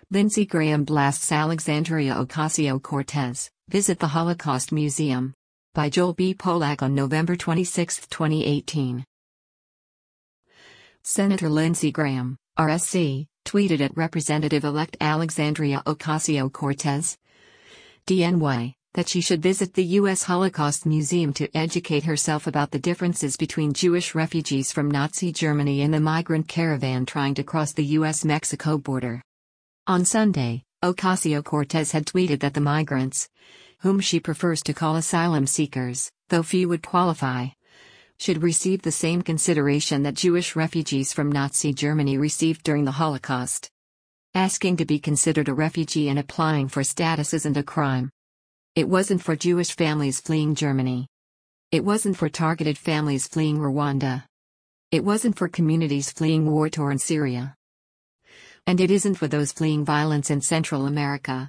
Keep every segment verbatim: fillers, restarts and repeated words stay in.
Lindsey Graham blasts Alexandria Ocasio-Cortez, visit the Holocaust Museum. By Joel B. Polak on November twenty-sixth, twenty eighteen. Senator Lindsey Graham, R S C, tweeted at Representative-elect Alexandria Ocasio-Cortez, D N Y, that she should visit the U S Holocaust Museum to educate herself about the differences between Jewish refugees from Nazi Germany and the migrant caravan trying to cross the U S Mexico border. On Sunday, Ocasio-Cortez had tweeted that the migrants, whom she prefers to call asylum seekers, though few would qualify, should receive the same consideration that Jewish refugees from Nazi Germany received during the Holocaust. Asking to be considered a refugee and applying for status isn't a crime. It wasn't for Jewish families fleeing Germany. It wasn't for targeted families fleeing Rwanda. It wasn't for communities fleeing war-torn Syria. And it isn't for those fleeing violence in Central America.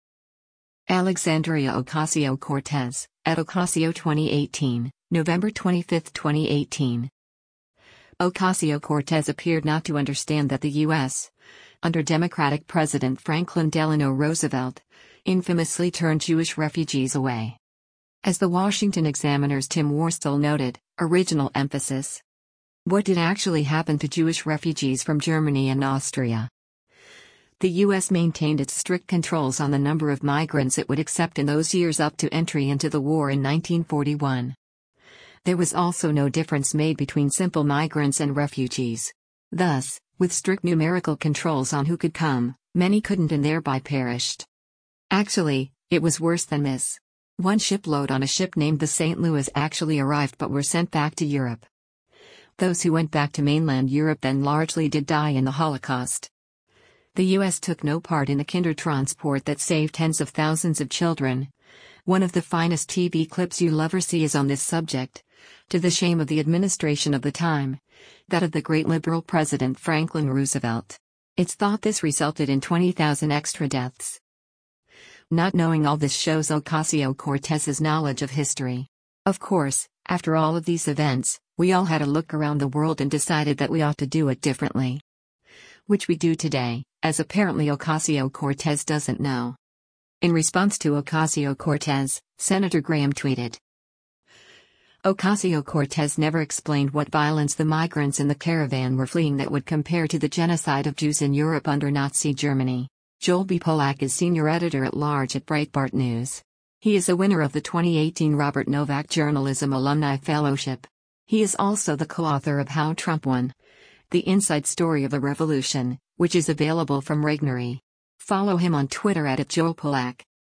Alexandria Ocasio-Cortez, at Ocasio twenty eighteen, November twenty-fifth, twenty eighteen. Ocasio-Cortez appeared not to understand that the U S, under Democratic President Franklin Delano Roosevelt, infamously turned Jewish refugees away. As the Washington Examiner's Tim Worstall noted, original emphasis. What did actually happen to Jewish refugees from Germany and Austria? The U S maintained its strict controls on the number of migrants it would accept in those years up to entry into the war in nineteen forty-one. There was also no difference made between simple migrants and refugees. Thus, with strict numerical controls on who could come, many couldn't and thereby perished. Actually, it was worse than this. One shipload on a ship named the Saint Louis actually arrived but were sent back to Europe. Those who went back to mainland Europe then largely did die in the Holocaust. The U S took no part in the Kindertransport that saved tens of thousands of children. One of the finest T V clips you'll ever see is on this subject, to the shame of the administration of the time, that of the great liberal President Franklin Roosevelt. It's thought this resulted in twenty thousand extra deaths. Not knowing all this shows Ocasio-Cortez's knowledge of history. Of course, after all of these events, we all had a look around the world and decided that we ought to do it differently. Which we do today, as apparently Ocasio-Cortez doesn't know. In response to Ocasio-Cortez, Senator Graham tweeted, Ocasio-Cortez never explained what violence the migrants in the caravan were fleeing that would compare to the genocide of Jews in Europe under Nazi Germany. Joel B. Polak is senior editor-at-large at Breitbart News. He is a winner of the twenty eighteen Robert Novak Journalism Alumni Fellowship. He is also the co-author of How Trump Won: The Inside Story of the Revolution, which is available from Regnery. Follow him on Twitter at Joel Polak.